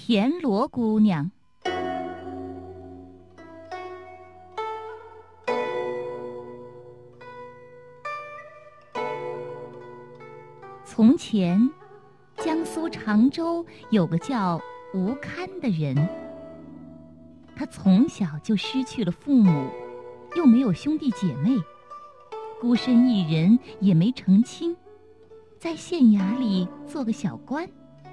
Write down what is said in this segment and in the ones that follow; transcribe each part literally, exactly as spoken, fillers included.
田螺姑娘。从前，江苏常州有个叫吴堪的人，他从小就失去了父母，又没有兄弟姐妹，孤身一人，也没成亲，在县衙里做个小官。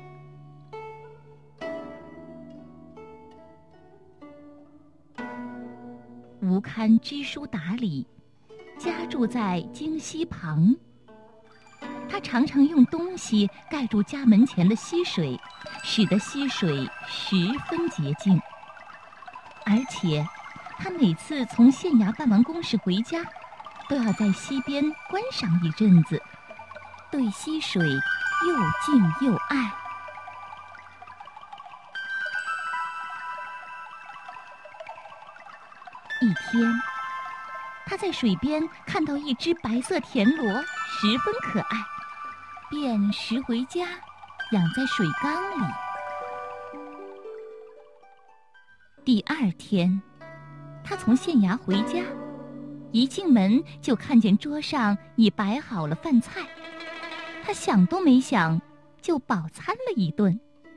吴堪知书达理，家住在京溪旁。他常常用东西盖住家门前的溪水，使得溪水十分洁净。而且，他每次从县衙办完公事回家，都要在溪边观赏一阵子，对溪水又敬又爱。一天，他在水边看到一只白色田螺，十分可爱，便拾回家，养在水缸里。第二天，他从县衙回家，一进门就看见桌上已摆好了饭菜，他想都没想，就饱餐了一顿。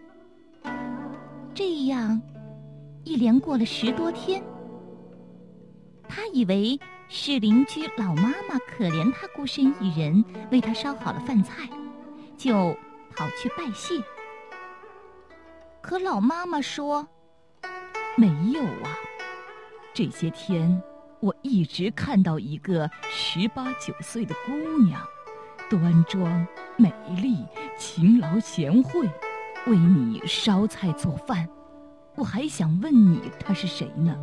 这样，一连过了十多天。他以为是邻居老妈妈可怜他孤身一人，为他烧好了饭菜，就跑去拜谢。可老妈妈说：“ 没有啊，这些天我一直看到一个十八九岁的姑娘，端庄美丽，勤劳贤惠，为你烧菜做饭。我还想问你，她是谁呢？”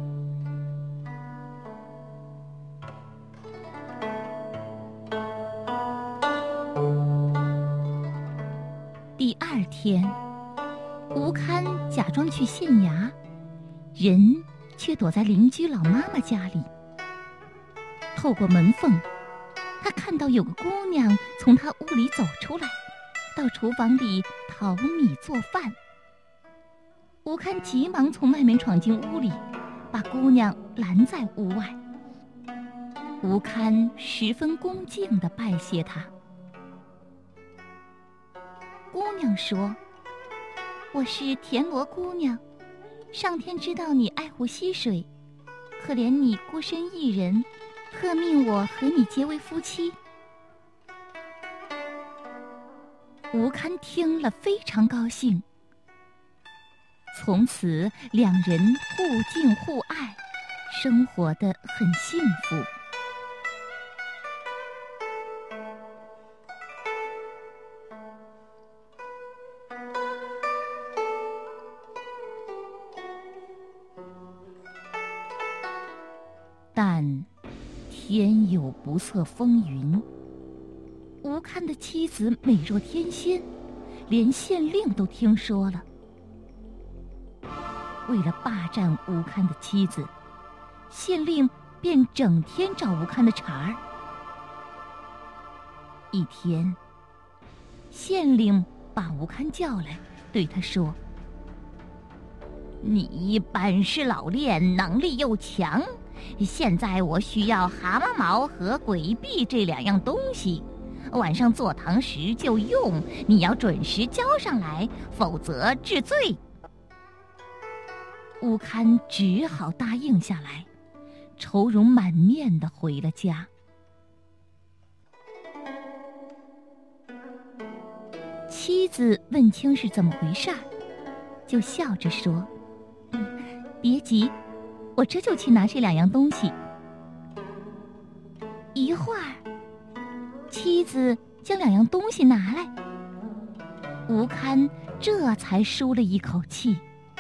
第二天，吴堪假装去县衙，人却躲在邻居老妈妈家里。透过门缝，他看到有个姑娘从他屋里走出来，到厨房里淘米做饭。吴堪急忙从外面闯进屋里，把姑娘拦在屋外。吴堪十分恭敬地拜谢她。姑娘说：“我是田螺姑娘，上天知道你爱护溪水，可怜你孤身一人，特命我和你结为夫妻。”吴堪听了非常高兴，从此两人互敬互爱，生活得很幸福。但天有不测风云，吴堪的妻子美若天仙，连县令都听说了。为了霸占吴堪的妻子，县令便整天找吴堪的茬儿。一天，县令把吴堪叫来，对他说：“你本事老练，能力又强，现在我需要蛤蟆毛和鬼臂这两样东西，晚上坐堂时就用，你要准时交上来，否则治罪。”吴堪只好答应下来，愁容满面地回了家。妻子问清是怎么回事儿，就笑着说：“嗯，别急，我这就去拿这两样东西。”一会儿，妻子将两样东西拿来，吴堪这才舒了一口气。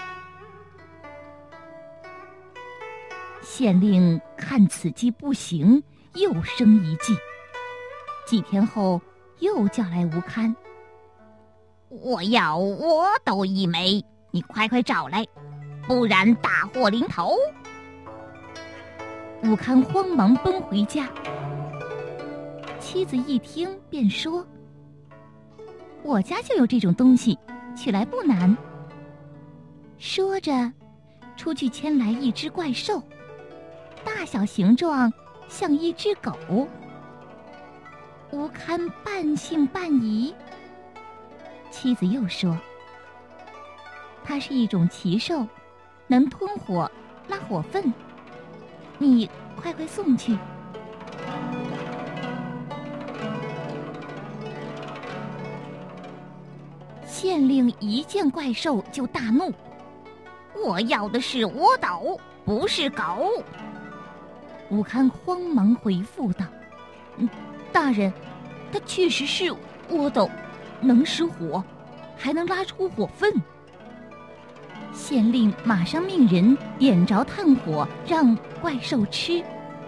县令看此计不行，又生一计。几天后，又叫来吴堪：“我要我斗一枚，你快快找来，不然大祸临头。”吴堪慌忙奔回家。妻子一听便说：“我家就有这种东西，取来不难。” 说着，出去牵来一只怪兽，大小形状像一只狗。吴堪半信半疑。妻子又说，它是一种奇兽，能吞火，拉火粪。你快快送去。县令一见怪兽就大怒，我要的是倭斗，不是狗。吴堪慌忙回复道，嗯，大人，它确实是倭斗，能使火，还能拉出火粪。县令马上命人点着炭火，让怪兽吃。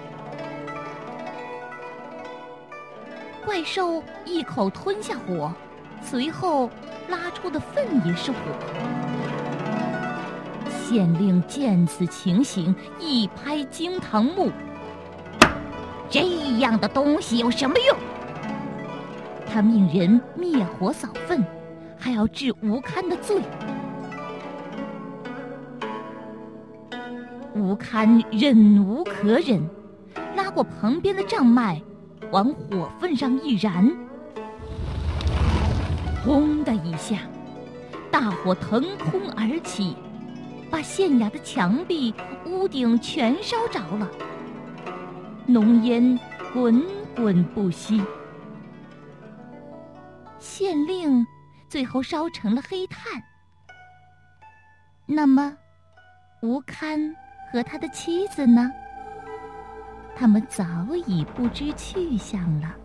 怪兽一口吞下火，随后拉出的粪也是火。县令见此情形，一拍惊堂木，这样的东西有什么用？他命人灭火扫粪，还要治吴堪的罪。吴堪忍无可忍，拉过旁边的帐幔，往火粪上一燃，轰的一下，大火腾空而起，把县衙的墙壁、屋顶全烧着了，浓烟滚滚不息。县令最后烧成了黑炭。那么，吴堪和他的妻子呢？他们早已不知去向了。